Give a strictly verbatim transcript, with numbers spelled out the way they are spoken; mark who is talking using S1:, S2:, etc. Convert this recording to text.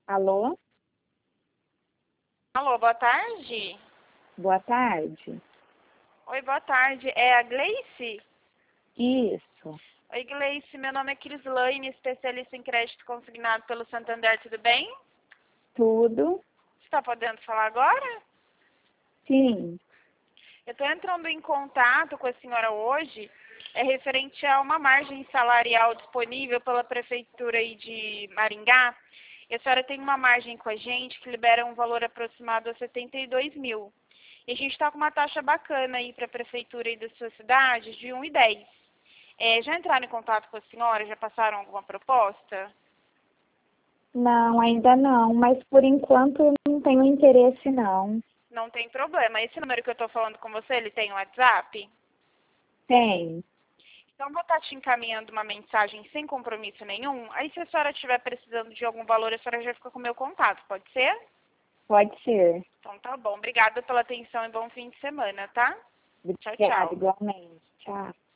S1: Alô?
S2: Alô, boa tarde.
S1: Boa tarde.
S2: Oi, boa tarde. É a Gleice?
S1: Isso.
S2: Oi, Gleice. Meu nome é Crislaine, especialista em crédito consignado pelo Santander. Tudo bem?
S1: Tudo?
S2: Você está podendo falar agora?
S1: Sim.
S2: Eu estou entrando em contato com a senhora hoje, é referente a uma margem salarial disponível pela Prefeitura aí de Maringá. E a senhora tem uma margem com a gente que libera um valor aproximado a setenta e dois mil. E a gente está com uma taxa bacana aí para a Prefeitura aí da sua cidade de um vírgula dez. É, já entraram em contato com a senhora? Já passaram alguma proposta?
S1: Não, ainda não, mas por enquanto eu não tenho interesse não.
S2: Não tem problema. Esse número que eu estou falando com você, ele tem WhatsApp?
S1: Tem.
S2: Então, vou estar te encaminhando uma mensagem sem compromisso nenhum. Aí, se a senhora estiver precisando de algum valor, a senhora já fica com o meu contato, pode ser?
S1: Pode ser.
S2: Então, tá bom. Obrigada pela atenção e bom fim de semana, tá? Tchau,
S1: Obrigada,
S2: tchau.
S1: igualmente. Tchau.